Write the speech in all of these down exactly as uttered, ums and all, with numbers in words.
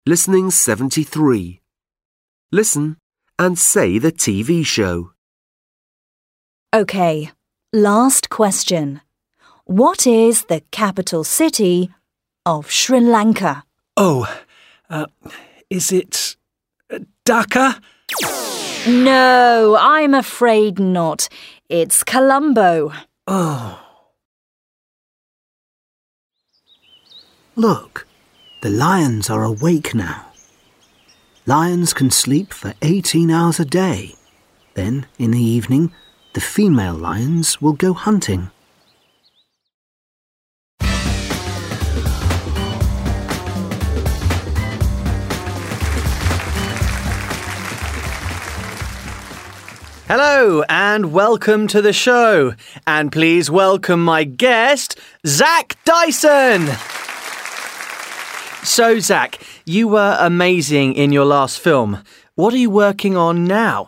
Listening seventy-three. Listen and say the T V show. OK, last question. What is the capital city of Sri Lanka? Oh, uh, is it uh, Dhaka? No, I'm afraid not. It's Colombo. Oh. Look, the lions are awake now. Lions can sleep for eighteen hours a day. Then, in the evening, the female lions will go hunting. Hello and welcome to the show. And please welcome my guest, Zach Dyson. So, Zach, you were amazing in your last film. What are you working on now?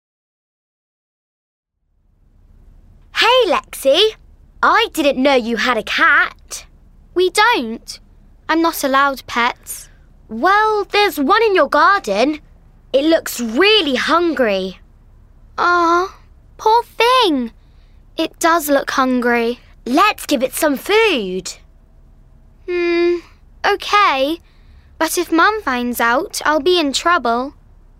Hey, Lexi. I didn't know you had a cat. We don't. I'm not allowed pets. Well, there's one in your garden. It looks really hungry. Aw, poor thing. It does look hungry. Let's give it some food. Hmm, okay. But if Mum finds out, I'll be in trouble.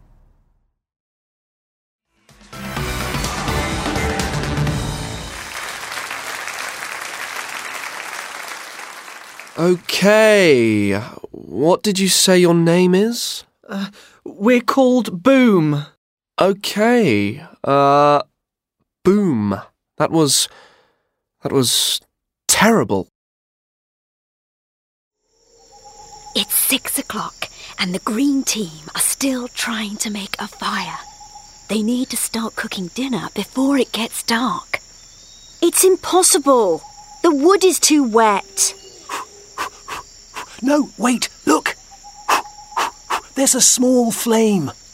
OK, what did you say your name is? Uh, we're called Boom. OK, uh, Boom. That was... that was terrible. It's six o'clock and the green team are still trying to make a fire. They need to start cooking dinner before it gets dark. It's impossible. The wood is too wet. No, wait, look. There's a small flame.